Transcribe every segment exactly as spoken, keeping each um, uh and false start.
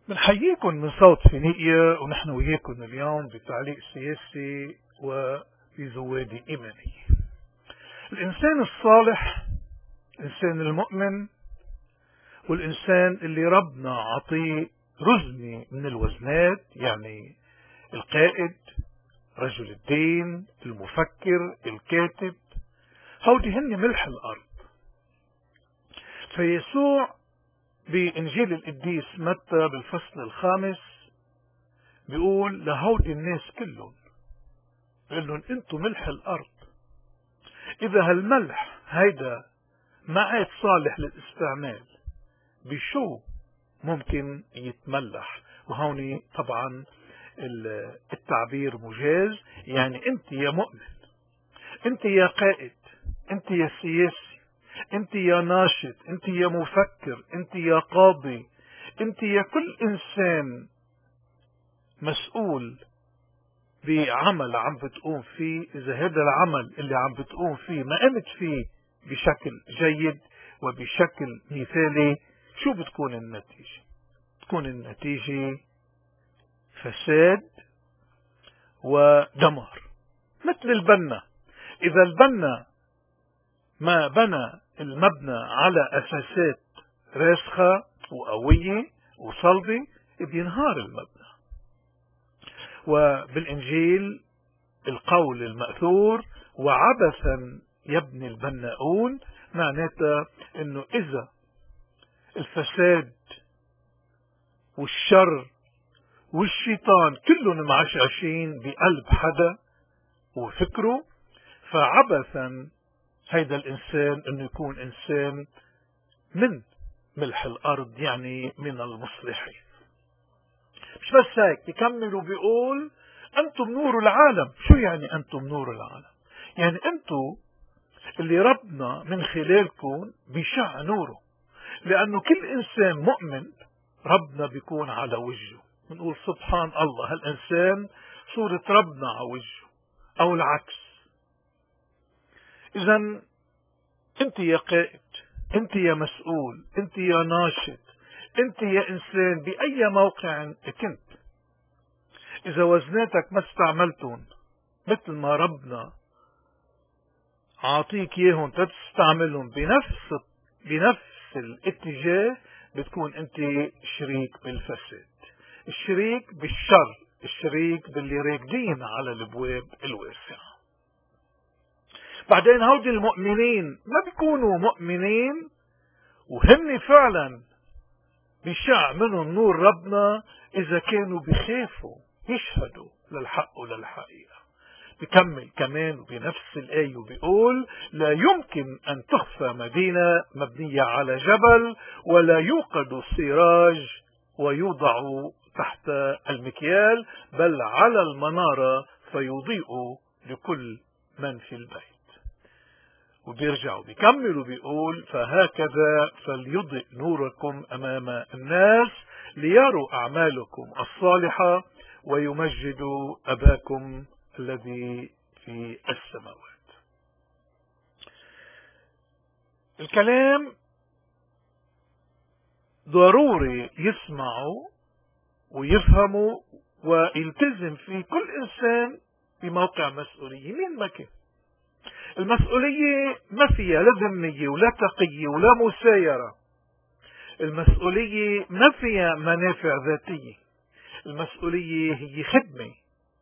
بنحييكم من صوت فينيقيا، ونحن وياكم اليوم بتعليق سياسي وبزواد إيماني. الإنسان الصالح، الإنسان المؤمن، والإنسان اللي ربنا عطيه رزمة من الوزنات، يعني القائد، رجل الدين، المفكر، الكاتب، هودي هن ملح الأرض. فيسوع بإنجيل القديس متى بالفصل الخامس بيقول لهودي الناس كلهم، بيقول لهم انتم ملح الأرض. إذا هالملح هيدا ما عاد صالح للاستعمال، بشو ممكن يتملح؟ وهوني طبعا التعبير مجاز، يعني انت يا مؤمن، انت يا قائد، انت يا سياسي، انت يا ناشط، انت يا مفكر، انت يا قاضي، انت يا كل انسان مسؤول بعمل عم بتقوم فيه، اذا هذا العمل اللي عم بتقوم فيه ما قمت فيه بشكل جيد وبشكل مثالي، شو بتكون النتيجة؟ تكون النتيجة فساد ودمار. مثل البنا، اذا البنا ما بنى المبنى على اساسات راسخة وقوية وصلبة، بينهار المبنى. وبالإنجيل القول المأثور وعبثا يبني البناؤون، معناتها انه اذا الفساد والشر والشيطان كلهم معشعشين بقلب حدا وفكره، فعبثا هيدا الانسان انه يكون انسان من ملح الارض، يعني من المصلحين. مش بس هيك، بيكمل وبيقول انتم نور العالم. شو يعني انتم نور العالم؟ يعني انتم اللي ربنا من خلالكم بيشع نوره، لانه كل انسان مؤمن ربنا بيكون على وجهه. بنقول سبحان الله، هالانسان صورة ربنا على وجهه، او العكس. اذا انت يا قائد، انت يا مسؤول، انت يا ناشط، انت يا انسان باي موقع كنت، اذا وزناتك ما استعملتهم مثل ما ربنا عاطيك اياهم تستعملهم بنفس بنفس الاتجاه، بتكون انت شريك بالفساد، الشريك بالشر، الشريك باللي راكدين على الابواب الواسعة. بعدين هودي المؤمنين ما بيكونوا مؤمنين وهن فعلا بيشع منهم نور ربنا اذا كانوا بيخافوا يشهدوا للحق وللحقيقة. بكمل كمان بنفس الآية وبيقول لا يمكن أن تخفى مدينة مبنية على جبل، ولا يوقد سراج ويوضع تحت المكيال، بل على المنارة فيضيء لكل من في البيت. وبيرجع وبيكمل وبيقول فهكذا فليضئ نوركم أمام الناس ليروا أعمالكم الصالحة ويمجدوا أباكم الذي في السماوات. الكلام ضروري يسمعوا ويفهموا ويلتزم فيه كل إنسان بموقع مسؤولية مين ما كان. المسؤولية ما فيها لا ذمية ولا تقية ولا مسايرة. المسؤولية ما فيها منافع ذاتية. المسؤولية هي خدمة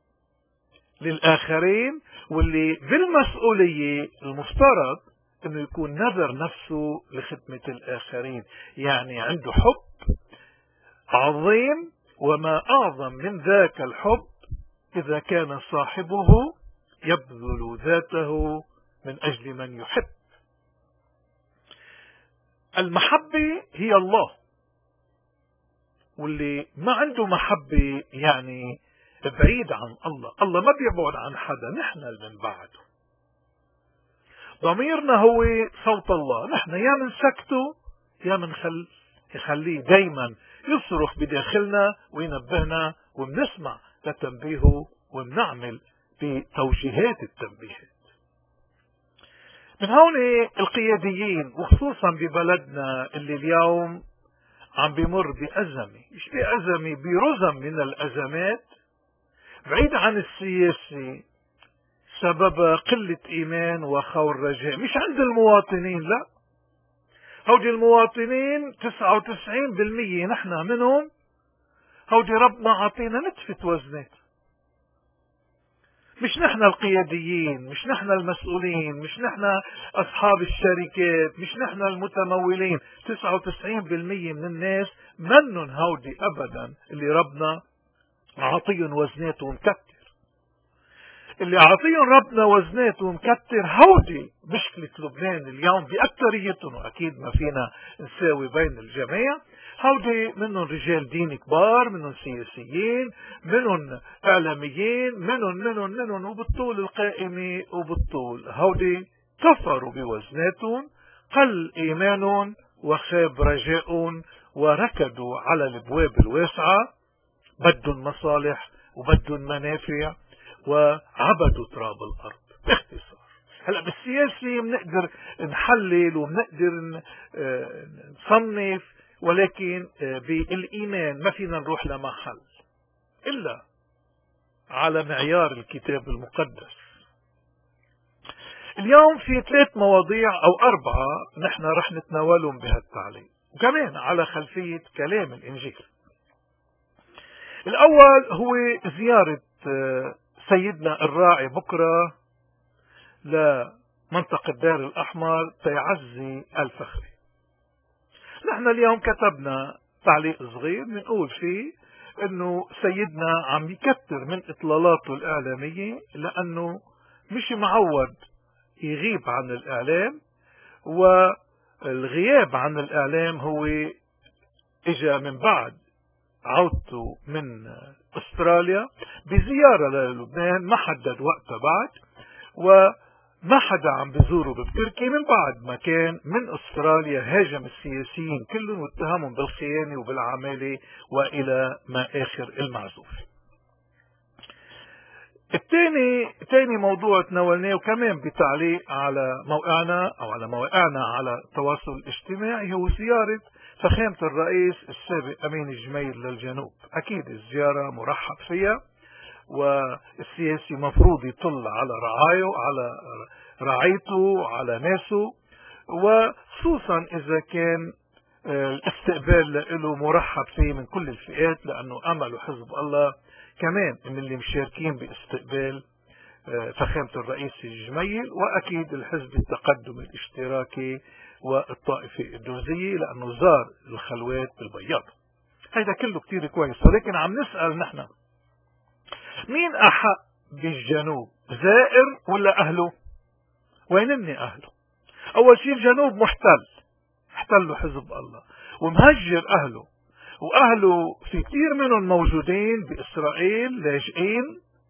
للآخرين، واللي بالمسؤولية المفترض انه يكون نذر نفسه لخدمة الآخرين، يعني عنده حب عظيم، وما أعظم من ذاك الحب إذا كان صاحبه يبذل ذاته من أجل من يحب. المحبة هي الله، واللي ما عنده محبة يعني بعيد عن الله. الله ما بيبعد عن حدا، نحن اللي بنبعده. ضميرنا هو صوت الله، نحن يا منسكته يا منخل يخليه دايما يصرخ بداخلنا وينبهنا، وبنسمع لتنبيهه وبنعمل بتوجيهات التنبيهات. من هون القياديين، وخصوصا ببلدنا اللي اليوم عم بيمر بأزمة، مش بأزمة، برزم من الأزمات بعيد عن السياسة، سبب قلة إيمان وخور رجاء، مش عند المواطنين، لا، هودي المواطنين تسعة وتسعين بالمية نحن منهم، هودي ربنا عطينا نتفة وزنات، مش نحن القياديين، مش نحن المسؤولين، مش نحن أصحاب الشركات، مش نحن المتمولين. تسعة وتسعين بالمية من الناس منن هودي أبدا اللي ربنا عطيهم وزنات ومكتر. اللي عطيهم ربنا وزنات ومكتر هودي مشكلة لبنان اليوم بأكثريتهم، وأكيد ما فينا نساوي بين الجميع. هودي منهم رجال دين كبار، منهم سياسيين، منهم إعلاميين، منهم منهم منهم وبالطول القائمة وبالطول هودي كفروا بوزناتهم، قل إيمانهم وخاب رجاؤهم، وركضوا على الابواب الواسعة، بدهم مصالح وبدهم منافع وعبدوا تراب الأرض باختصار. هلا بالسياسة بنقدر نحلل وبنقدر نصنف، ولكن بالإيمان ما فينا نروح لمحل إلا على معيار الكتاب المقدس. اليوم في ثلاث مواضيع أو أربعة نحن رح نتناولهم بهالتعليق، وكمان على خلفية كلام الإنجيل. الأول هو زيارة سيدنا الراعي بكرة لمنطقة دار الأحمر تيعزي الفخري. نحن اليوم كتبنا تعليق صغير بنقول فيه انه سيدنا عم يكتر من اطلالاته الاعلامية، لانه مش معود يغيب عن الاعلام، والغياب عن الاعلام هو اجا من بعد عودته من استراليا بزيارة للبنان، ما حدد وقتها بعد، وما حدا عم بزوره بتركيا من بعد ما كان من استراليا هاجم السياسيين كلهم واتهمهم بالخيانة وبالعمالة والى ما اخر المعزوف. الثاني ثاني موضوع تناولناه وكمان بتعليق على موقعنا او على مواقعنا على التواصل الاجتماعي هو زيارة فخامة الرئيس السابق أمين الجميل للجنوب. أكيد الزيارة مرحب فيها، والسياسي مفروض يطل على رعايه، على رعايته، على ناسه، وخصوصا إذا كان الاستقبال له مرحب فيه من كل الفئات، لأنه أمل وحزب الله كمان من اللي مشاركين باستقبال فخامة الرئيس الجميل، وأكيد الحزب التقدم الاشتراكي والطائفة الدوزية لأنه زار الخلوات بالبياض. هذا كله كتير كويس، ولكن عم نسأل نحن مين أحق بالجنوب، زائر ولا أهله؟ وينن أهله؟ أول شيء الجنوب محتل، احتله حزب الله ومهجر أهله، وأهله في كتير منهم موجودين بإسرائيل لاجئين،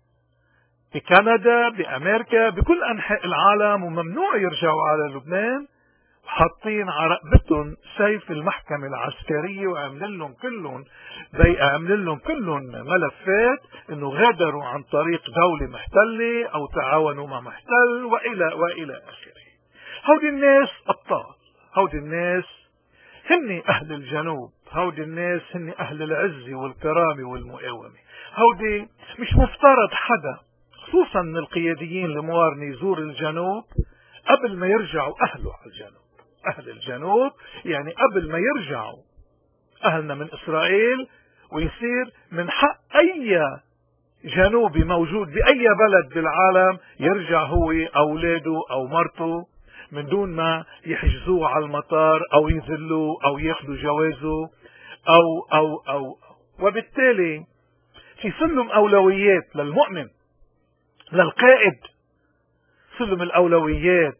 بكندا، بأمريكا، بكل أنحاء العالم، وممنوع يرجعوا على لبنان، حاطين على رقبتهم سيف المحكمة العسكرية، وعمل لهم كلهم عمل لهم كلهم ملفات انه غادروا عن طريق دولة محتلة او تعاونوا مع محتل والى والى اخره. هودي الناس ابطال، هودي الناس هن اهل الجنوب، هودي الناس هن اهل العز والكرامة والمقاومة. هودي مش مفترض حدا خصوصا من القياديين الموارنة يزور الجنوب قبل ما يرجعوا اهله على الجنوب. أهل الجنوب يعني قبل ما يرجعوا أهلنا من إسرائيل، ويصير من حق أي جنوبي موجود بأي بلد بالعالم يرجع هو أولاده أو مرته من دون ما يحجزوه على المطار أو يذلوه أو ياخذوا جوازه أو أو أو وبالتالي في سلم أولويات للمؤمن، للقائد، سلم الأولويات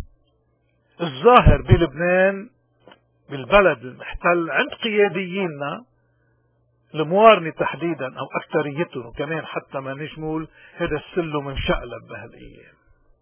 الظاهر بلبنان بالبلد المحتل عند قيادييننا الموارنة تحديدا او اكثريتهم، وكمان حتى ما نجمول هذا السلم مشقلب بهالايام.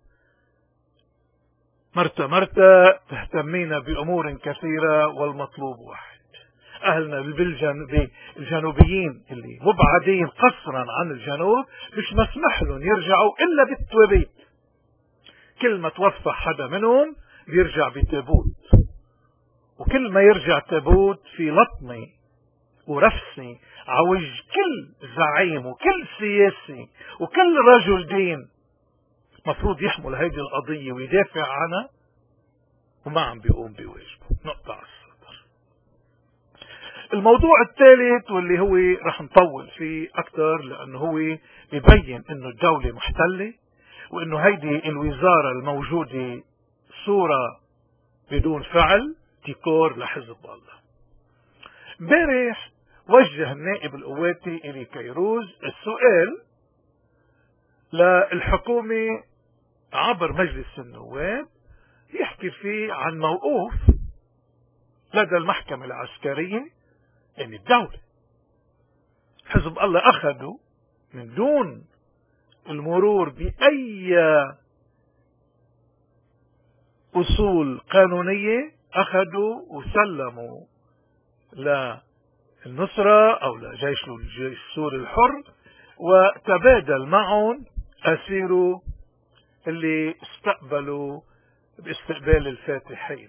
مرتا مرتا تهتمينا بامور كثيرة والمطلوب واحد. اهلنا بالجنوبيين اللي مبعدين قصرا عن الجنوب مش مسمح لهم يرجعوا الا بالتوابيت. كل ما توفى حدا منهم بيرجع بتابوت، وكل ما يرجع تابوت في لطمة ورفسة عوج كل زعيم وكل سياسي وكل رجل دين مفروض يحمل هيدي القضية ويدافع عنها، وما عم بيقوم بواجبه. نقطة على السطر. الموضوع الثالث واللي هو رح نطول فيه أكثر لأنه هو يبين إنه الدولة محتلة، وإنه هيدي الوزارة الموجودة صورة بدون فعل، ديكور لحزب الله. امبارح وجه النائب القواتي إلي كيروز السؤال للحكومة عبر مجلس النواب يحكي فيه عن موقوف لدى المحكمة العسكرية، يعني الدولة. حزب الله أخذوا من دون المرور بأي أصول قانونية، أخذوا وسلموا للنصرة أو لجيش الجيش السوري الحر، وتبادل معهم أسيروا اللي استقبلوا باستقبال الفاتحين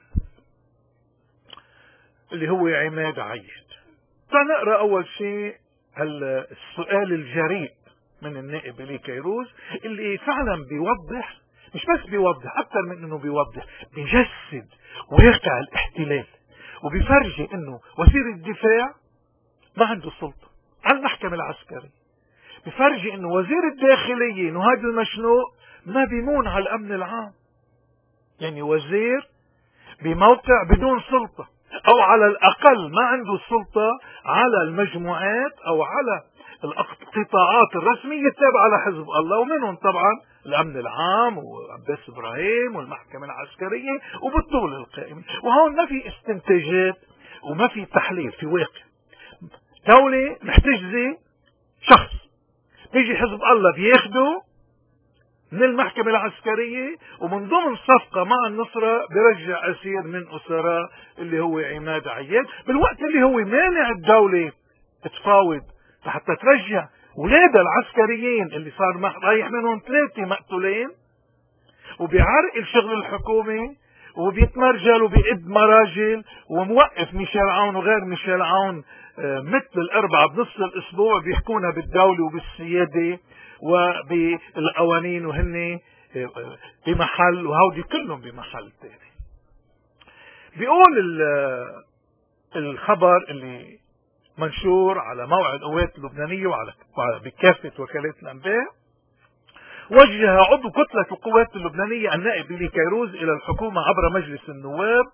اللي هو عماد عيد. فنقرأ أول شيء السؤال الجريء من النائب إلي كيروز اللي فعلا بيوضح، مش بس بيوضح، أكثر من أنه بيوضح، بيجسد واقع الاحتلال، وبيفرجي أنه وزير الدفاع ما عنده سلطة على المحكمة العسكرية. بيفرجي أنه وزير الداخلية نهاد المشنوق ما بيمون على الأمن العام، يعني وزير بموقع بدون سلطة، أو على الأقل ما عنده سلطة على المجموعات أو على القطاعات الرسمية التابعة لحزب الله، ومنهم طبعا الأمن العام وعباس إبراهيم والمحكمة العسكرية وبالطول القائمة. وهون ما في استنتاجات وما في تحليل، في واقع دولة محتجزة شخص، بيجي حزب الله بياخده من المحكمة العسكرية ومن ضمن صفقة مع النصرة برجع أسير من أسراء اللي هو عماد عياد، بالوقت اللي هو مانع الدولة تفاوض حتى ترجع ولادها العسكريين اللي صار رايح منهم ثلاثة مقتولين، وبيعرقل شغل الحكومة وبيتمرجل وبيقد مراجل وموقف ميشيل عون وغير ميشيل عون مثل الأربعة بنص الأسبوع بيحكونا بالدولة وبالسيادة وبالقوانين، وهن بمحل وهودي كلهم بمحل تاني. بيقول الخبر اللي منشور على موعد القوات اللبنانية وعلى بكافة وكالات الأنباء: وجه عضو كتلة القوات اللبنانية النائب إلي كيروز إلى الحكومة عبر مجلس النواب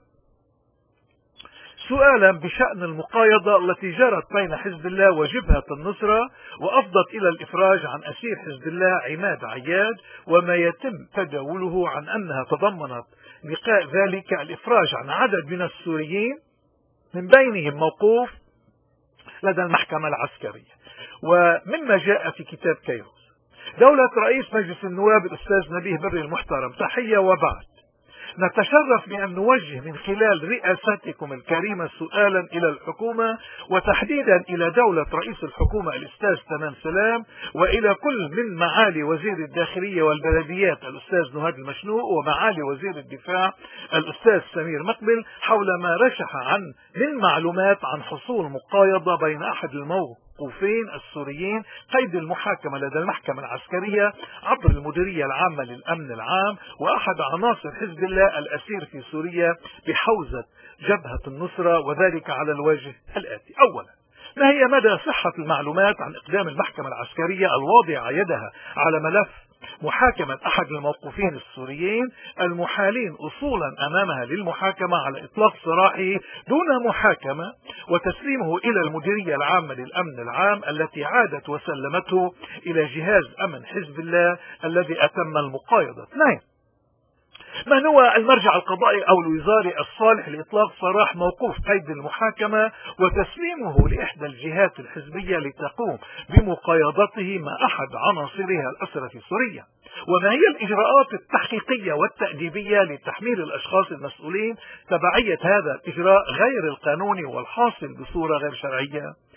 سؤالا بشأن المقايضة التي جرت بين حزب الله وجبهة النصرة وأفضت إلى الإفراج عن أسير حزب الله عماد عياد، وما يتم تداوله عن أنها تضمنت لقاء ذلك الإفراج عن عدد من السوريين من بينهم موقوف لدى المحكمة العسكرية. ومما جاء في كتاب كيروز: دولة رئيس مجلس النواب الأستاذ نبيه بري المحترم، تحية وبعد. نتشرف بأن نوجه من خلال رئاستكم الكريمة سؤالا إلى الحكومة، وتحديدا إلى دولة رئيس الحكومة الأستاذ تمام سلام، وإلى كل من معالي وزير الداخلية والبلديات الأستاذ نهاد المشنوق، ومعالي وزير الدفاع الأستاذ سمير مقبل، حول ما رشح عن من معلومات عن حصول مقايضة بين أحد الموقوفين السوريين قيد المحاكمة لدى المحكمة العسكرية عبر المديرية العامة للأمن العام، وأحد عناصر حزب الله الأسير في سوريا بحوزة جبهة النصرة، وذلك على الوجه الآتي: أولا، ما هي مدى صحة المعلومات عن إقدام المحكمة العسكرية الواضعة يدها على ملف محاكمة أحد الموقوفين السوريين المحالين أصولا أمامها للمحاكمة على إطلاق سراحه دون محاكمة، وتسليمه إلى المديرية العامة للأمن العام التي عادت وسلمته إلى جهاز أمن حزب الله الذي أتم المقايضة؟ اثنين، من هو المرجع القضائي أو الوزاري الصالح لإطلاق سراح موقوف قيد المحاكمة وتسليمه لإحدى الجهات الحزبية لتقوم بمقايضته مع أحد عناصرها الأسرى في سوريا؟ وما هي الإجراءات التحقيقية والتأديبية لتحميل الأشخاص المسؤولين تبعية هذا الإجراء غير القانوني والحاصل بصورة غير شرعية؟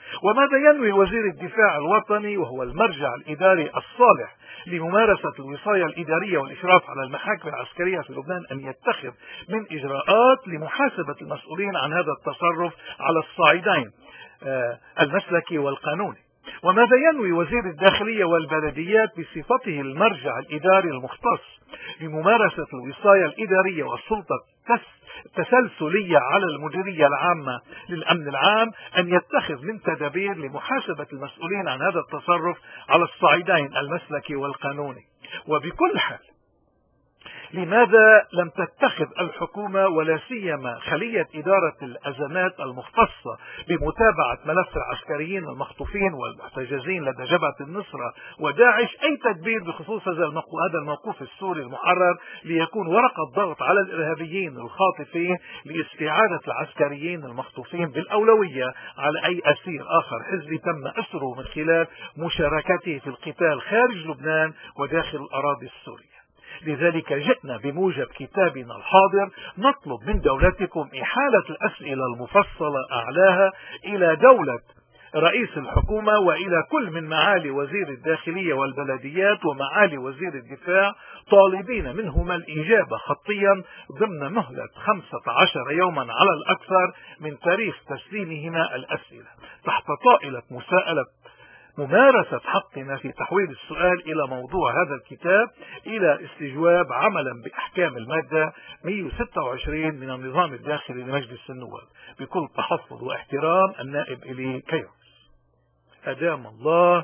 وماذا ينوي وزير الدفاع الوطني وهو المرجع الإداري الصالح لممارسة الوصاية الإدارية والإشراف على المحاكم العسكرية في لبنان أن يتخذ من إجراءات لمحاسبة المسؤولين عن هذا التصرف على الصعيدين المسلكي والقانوني؟ وماذا ينوي وزير الداخلية والبلديات بصفته المرجع الإداري المختص لممارسة الوصاية الإدارية والسلطة التسلسلية على المديرية العامة للأمن العام أن يتخذ من تدابير لمحاسبة المسؤولين عن هذا التصرف على الصعيدين المسلكي والقانوني؟ وبكل حال، لماذا لم تتخذ الحكومة ولا سيما خلية إدارة الأزمات المختصة بمتابعة ملف العسكريين المخطوفين والمحتجزين لدى جبهة النصرة وداعش أي تدبير بخصوص هذا الموقوف السوري المحرر ليكون ورقة ضغط على الإرهابيين الخاطفين لاستعادة العسكريين المخطوفين بالأولوية على أي أسير آخر حزبي تم أسره من خلال مشاركته في القتال خارج لبنان وداخل الأراضي السورية؟ لذلك جئنا بموجب كتابنا الحاضر نطلب من دولتكم إحالة الأسئلة المفصلة أعلاها إلى دولة رئيس الحكومة وإلى كل من معالي وزير الداخلية والبلديات ومعالي وزير الدفاع، طالبين منهما الإجابة خطيا ضمن مهلة خمسة عشر يوما على الأكثر من تاريخ تسليمهما الأسئلة، تحت طائلة مساءلة ممارسة حقنا في تحويل السؤال إلى موضوع هذا الكتاب إلى استجواب عملا بأحكام المادة مئة وستة وعشرين من النظام الداخلي لمجلس النواب. بكل تحفظ واحترام، النائب إلي كيروس. أدام الله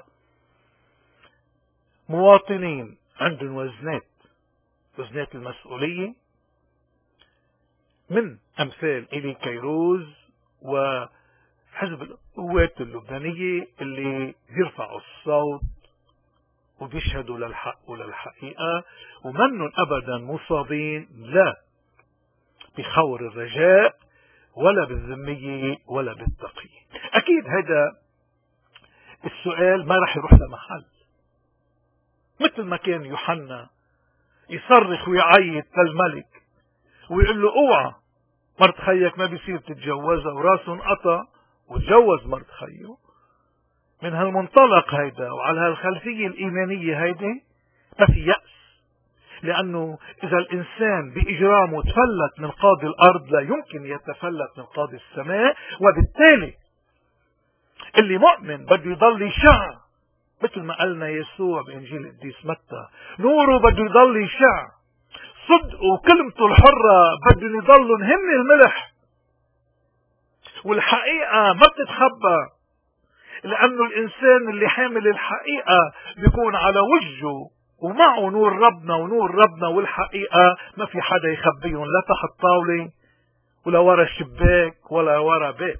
مواطنين عندهم وزنات وزنات المسؤولية من أمثال إلي كيروس و حزب القوات اللبنانية اللي بيرفعوا الصوت وبيشهدوا للحق وللحقيقة ومنن أبدا مصابين لا بخور الرجاء ولا بالذمية ولا بالتقية. أكيد هذا السؤال ما رح يروح لمحل، مثل ما كان يوحنا يصرخ ويعيط للملك ويقول له اوعى مرت خيك ما بيصير تتجوزها وراسه انقطع وتجوز مرت خيه. من هالمنطلق هيدا وعلى هالخلفية الإيمانية هيدي ما في يأس، لأنه إذا الإنسان بإجرامه تفلت من قاضي الأرض لا يمكن يتفلت من قاضي السماء، وبالتالي اللي مؤمن بده يضل يشع مثل ما قالنا يسوع بإنجيل القديس متى، نوره بده يضل يشع، صدقه وكلمته الحرة بدهم يضلوا هن الملح، والحقيقة ما بتتخبى، لأنه الإنسان اللي حامل الحقيقة بيكون على وجهه ومعه نور ربنا، ونور ربنا والحقيقة ما في حدا يخبيهم لا تحت طاولة ولا ورا الشباك ولا ورا بيت.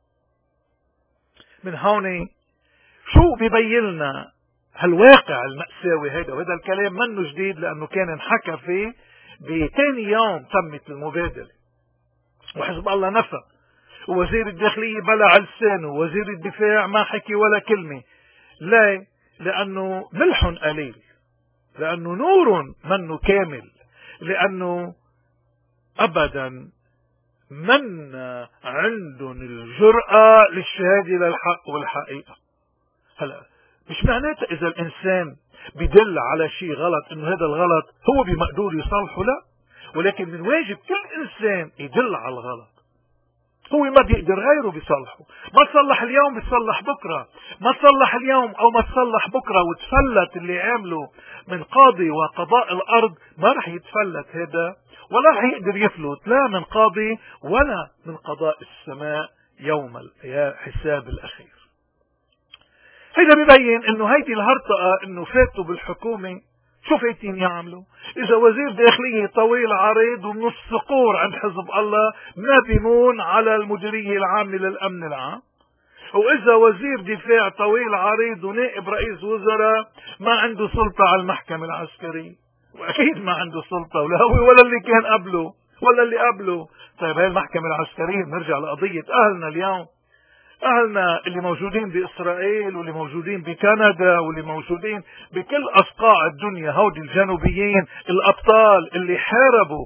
من هون شو بيبين لنا هالواقع المأساوي هيدا؟ وهذا الكلام منه جديد لأنه كان انحكى فيه بثاني يوم تمت المبادلة وحزب الله نفى، ووزير الداخلية بلع لسانه، ووزير الدفاع ما حكي ولا كلمة. لا، لأنه ملح قليل، لأنه نور منه كامل، لأنه أبدا من عندهم الجرأة للشهادة للحق والحقيقة. هلا مش معناته إذا الإنسان بدل على شيء غلط إنه هذا الغلط هو بمقدور يصلحه، لا، ولكن من واجب كل إنسان يدل على الغلط. هو ما بيقدر غيره بيصلحه، ما تصلح اليوم بيصلح بكرة، ما تصلح اليوم أو ما تصلح بكرة وتفلت اللي عمله من قاضي وقضاء الأرض ما رح يتفلت هذا ولا رح يقدر يفلت لا من قاضي ولا من قضاء السماء يوم الحساب الأخير. هيدا بيبين انه هيدي الهرطقة انه فاتوا بالحكومة شو فايتين يعملوا؟ اذا وزير داخلية طويل عريض ومنص صقور عند حزب الله ما بيمون على المديرية العامة للأمن العام، واذا وزير دفاع طويل عريض ونائب رئيس وزراء ما عنده سلطة على المحكمة العسكرية، واكيد ما عنده سلطة ولا هو ولا اللي كان قبله ولا اللي قبله. طيب هاي المحكمة العسكرية نرجع لقضية اهلنا اليوم، أهلنا اللي موجودين بإسرائيل واللي موجودين بكندا واللي موجودين بكل أصقاع الدنيا، هودي الجنوبيين الأبطال اللي حاربوا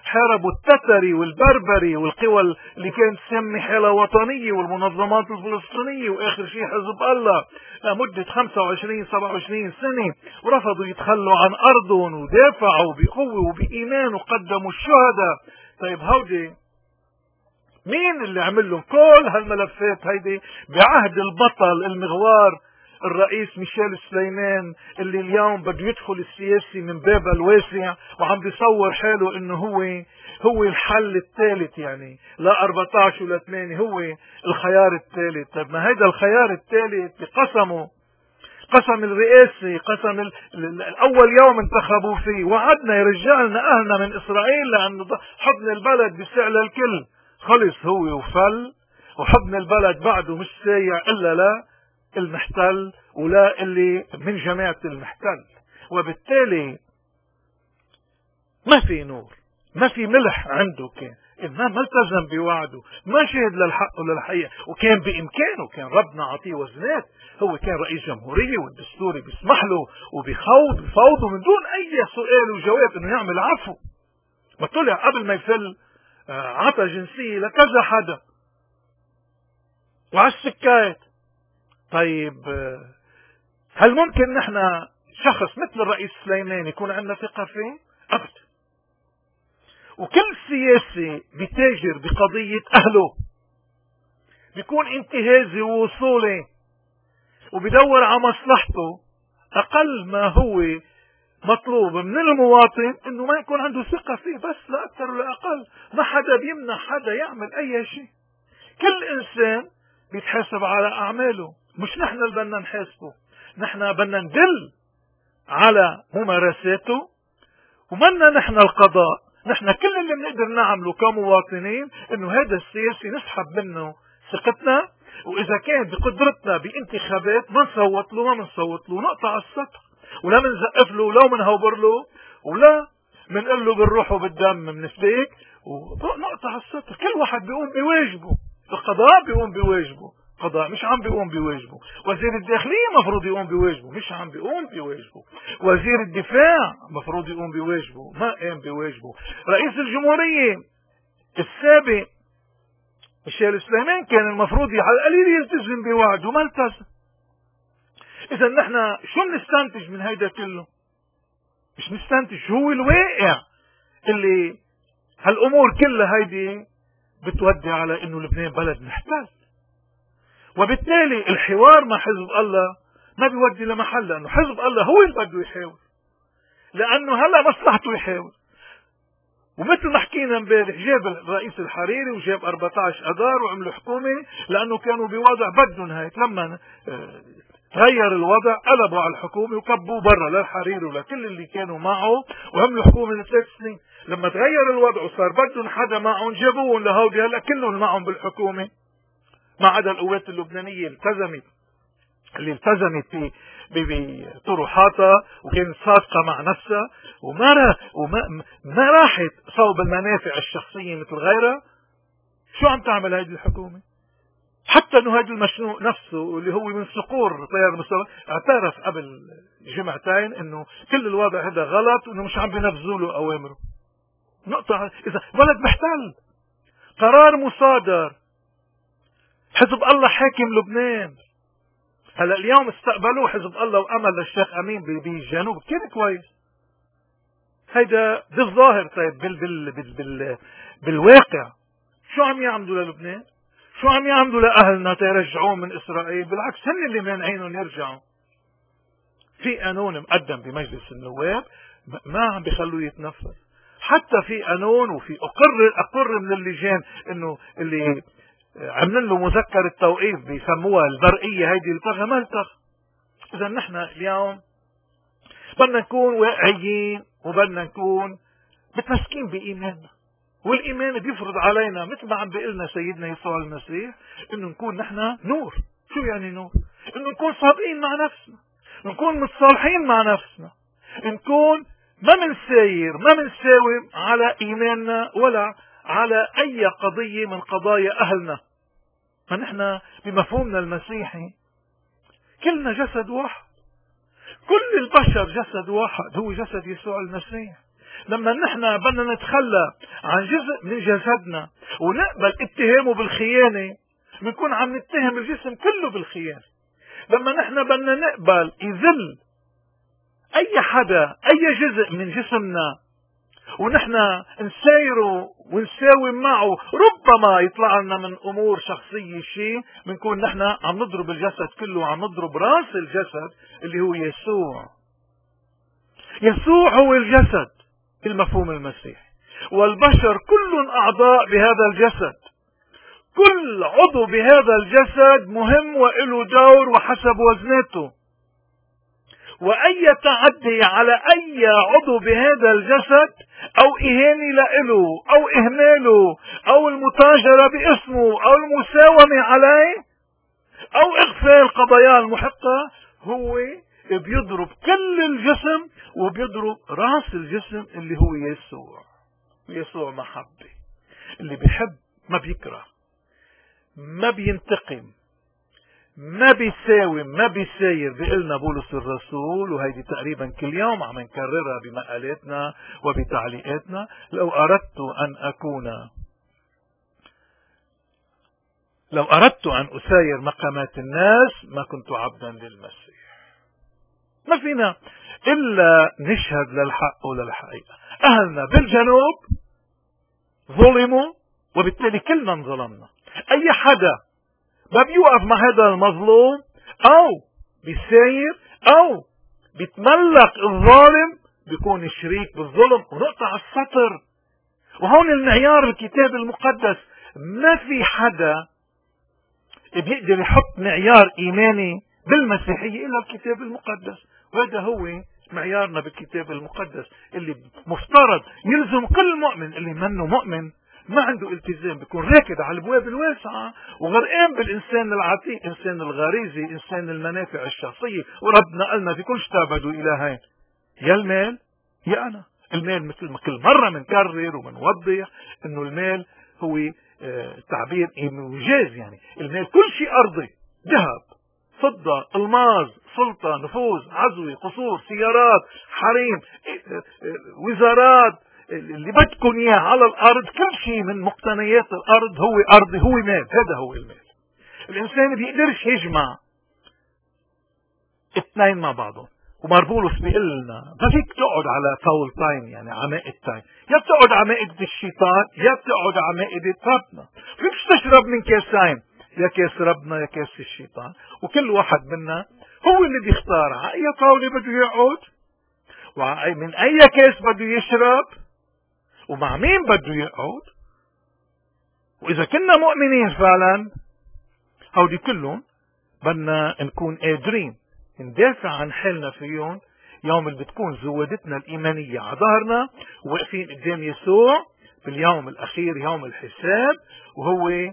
حاربوا التتري والبربري والقوى اللي كانت تسمي حالة وطنية والمنظمات الفلسطينية وآخر شيء حزب الله لمدة خمسة وعشرين سبعة وعشرين سنة، ورفضوا يتخلوا عن أرضهم ودافعوا بقوة وبإيمان وقدموا الشهداء. طيب هودي مين اللي عمل لهم كل هالملفات هيدي بعهد البطل المغوار الرئيس ميشيل سليمان، اللي اليوم بده يدخل السياسي من بابها الواسع وعم بيصور حاله انه هو هو الحل الثالث، يعني لا أربعة عشر ولا ثمانية، هو الخيار الثالث. طيب ما هيدا الخيار الثالث بقسمه، قسم الرئاسي، قسم ال... الاول يوم انتخبوا فيه، وعدنا يرجع لنا اهلنا من اسرائيل لانه حضن البلد بيسع للكل. خلص هو وفل، وحضن البلد بعده مش سايع الا لا المحتل ولا اللي من جماعة المحتل. وبالتالي ما في نور، ما في ملح عنده، كان ما التزم بوعده، ما شهد للحق وللحقيقة، وكان بإمكانه، كان ربنا عطيه وزنات، هو كان رئيس جمهورية والدستوري بيسمح له وبيخوض بفوضه من دون أي سؤال وجواب إنه يعمل عفو. ما طلع قبل ما يفل عطى جنسية لكذا حدا وعلى السكات. طيب هل ممكن نحن شخص مثل الرئيس سليمان يكون عندنا ثقة فيه؟ أبدا. وكل سياسي بيتاجر بقضية أهله، بيكون انتهازي ووصولي وبيدور على مصلحته، أقل ما هو مطلوب من المواطن انه ما يكون عنده ثقة فيه، بس لا أكثر ولا أقل. ما حدا بيمنع حدا يعمل أي شيء، كل إنسان بيتحاسب على أعماله، مش نحن اللي بدنا نحاسبه، نحن بدنا ندل على ممارساته، ومنا نحن القضاء. نحن كل اللي بنقدر نعمله كمواطنين انه هذا السياسي نسحب منه ثقتنا، واذا كان بقدرتنا بانتخابات ما نصوت له، ما بنصوت له، نقطع السطر، ولا بنزقف له، ولا بنهوبر له، ولا بنقول له بالروح وبالدم بنفديك، ونقطع السطر. كل واحد بيقوم بواجبه، القضاء بيقوم بواجبه، قضاء مش عم بيقوم بواجبه، وزير الداخلية مفروض يقوم بواجبه مش عم بيقوم بواجبه، وزير الدفاع مفروض يقوم بواجبه ما قام بواجبه، رئيس الجمهورية السابق ميشيل سليمان كان المفروض على القليل يلتزم بوعده، ما التزم. اذا نحن شو بنستنتج من هيدا كله؟ مش نستنتج، هو الواقع اللي هالامور كلها هيدي بتودي على انه لبنان بلد محتل. وبالتالي الحوار مع حزب الله ما بيودي لمحل، لانه حزب الله هو اللي بده يحاول، لانه هلا مصلحته يحاول. ومثل ما حكينا امبارح، جاب الرئيس الحريري وجاب أربعة عشر اذار وعملوا حكومه لانه كانوا بوضع بدهم هيك. لما تغير الوضع قلبوا على الحكومه وكبوا برا للحريري ولكل اللي كانوا معه، وعملوا حكومه لثلاث سنين. لما تغير الوضع وصار بدهم حدا معهم جابوهم لهودي، هلا كلهم معهم بالحكومه ما عدا القوات اللبنانيه التزمت اللي التزمت بطروحاتها وكانت صادقه مع نفسها وما را وما ما راحت صوب المنافع الشخصيه مثل غيرها. شو عم تعمل هذه الحكومه؟ حتى انه هذا المشنوق نفسه اللي هو من صقور طيار المستوى اعترف قبل جمعتين انه كل الوضع هذا غلط وانه مش عم بينفذوا له اوامره. نقطه. اذا بلد محتل، قرار مصادر، حزب الله حاكم لبنان. هلا اليوم استقبلوه حزب الله وامل للشيخ امين بالجنوب كثير كويس. هيدا بالظاهر. طيب بال بال بال بال بالواقع شو عم يعملوا للبنان؟ شو عم يعملوا لاهلنا تيرجعوهم من اسرائيل؟ بالعكس هن اللي مانعينهم يرجعوا. في قانون مقدم بمجلس النواب ما عم بيخلوه يتنفذ. حتى في قانون وفي اقر اقر من اللجان انه اللي عملن له مذكر التوقيف بيسموها البرقية هيدي التغى ما التغى. اذا نحن اليوم بدنا نكون واقعيين وبدنا نكون متمسكين بايماننا، والايمان بيفرض علينا مثل ما عم بيقلنا سيدنا يسوع المسيح انه نكون نحن نور. شو يعني نور؟ انه نكون صادقين مع نفسنا، نكون متصالحين مع نفسنا، نكون ما منساير ما منساوم على ايماننا ولا على اي قضية من قضايا اهلنا. فنحن بمفهومنا المسيحي كلنا جسد واحد، كل البشر جسد واحد هو جسد يسوع المسيح. لما نحن بدنا نتخلى عن جزء من جسدنا ونقبل اتهامه بالخيانة، بنكون عم نتهم الجسم كله بالخيانة. لما نحن بدنا نقبل يذل اي حدا اي جزء من جسمنا ونحن نسايره ونساوم معه، ربما يطلع لنا من امور شخصية شيء، بنكون نحن عم نضرب الجسد كله وعم نضرب راس الجسد اللي هو يسوع. يسوع هو الجسد بالمفهوم المسيحي، والبشر كل اعضاء بهذا الجسد. كل عضو بهذا الجسد مهم وله دور وحسب وزنته، واي تعدي على اي عضو بهذا الجسد او اهانة له او اهماله او المتاجرة باسمه او المساومة عليه او اغفال قضاياه المحقة، هو بيضرب كل الجسم وبيضرب راس الجسم اللي هو يسوع. يسوع محبة، اللي بيحب ما بيكره، ما بينتقم، ما بيساوم، ما بيساير. بيقلنا بولس الرسول، وهيدي تقريبا كل يوم عم نكررها بمقالاتنا وبتعليقاتنا: لو أردت أن أكون لو أردت أن أساير مقامات الناس ما كنت عبدا للمسيح. ما فينا إلا نشهد للحق وللحقيقة. أهلنا بالجنوب ظلموا، وبالتالي كلنا انظلمنا. أي حدا ما بيوقف مع هذا المظلوم او بيساير او بيتملق الظالم بيكون شريك بالظلم. ونقطع السطر. وهون المعيار الكتاب المقدس. ما في حدا بيقدر يحط معيار ايماني بالمسيحية الا الكتاب المقدس، وهذا هو معيارنا بالكتاب المقدس اللي مفترض يلزم كل مؤمن. اللي منه مؤمن ما عنده التزام، بيكون راكد على الابواب الواسعة وغرقان بالانسان العتيق، انسان الغريزي، انسان المنافع الشخصية. وربنا قالنا فيكونش تعبدوا الهين، يا المال يا انا. المال مثل ما كل مرة منكرر ومنوضح انه المال هو اه تعبير مجاز. يعني المال كل شيء ارضي، ذهب، فضة، الماظ، سلطة، نفوذ، عزوة، قصور، سيارات، حريم، اه اه وزارات، اللي بدكم اياه على الارض. كل شيء من مقتنيات الارض هو ارضي، هو مال. هذا هو المال. الانسان بيقدرش يجمع اثنين مع بعضهم. وماربولوس بيقول لنا ما فيك تقعد على فول تايم، يعني على مائدة تايم. يا بتقعد على مائدة الشيطان يا بتقعد على مائدة ربنا. فيكش تشرب من كاسين، يا كاس ربنا يا كاس الشيطان. وكل واحد منا هو اللي بيختار على اي طاولة بده يقعد، ومن اي كاس بده يشرب، ومع مين بده يقعد. واذا كنا مؤمنين فعلا هودي كلهم بدنا نكون قادرين ندافع عن حالنا فيهم يوم اللي بتكون زودتنا الايمانية على ظهرنا، وواقفين قدام يسوع باليوم الاخير، يوم الحساب، وهو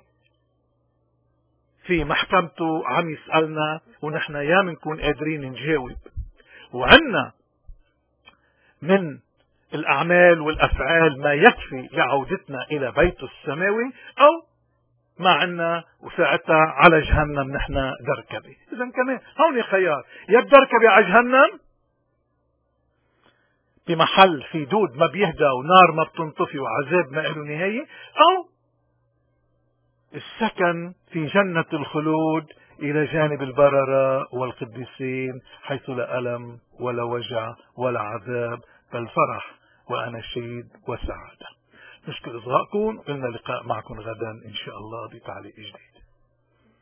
في محكمته عم يسألنا، ونحن يا منكون قادرين نجاوب. وعنا من الأعمال والأفعال ما يكفي لعودتنا إلى بيت السماوي، أو ما عنا وساعتها على جهنم نحن دركبة. إذا كمان هون خيار: يا دركبة على جهنم بمحل في دود ما بيهدى ونار ما بتنطفي وعذاب ما له نهاية، أو السكن في جنة الخلود إلى جانب البررة والقديسين، حيث لا ألم ولا وجع ولا عذاب، بل فرح وأناشيد وسعادة. نشكر إصغائكم، ولنا لقاء معكم غدا إن شاء الله بتعليق جديد.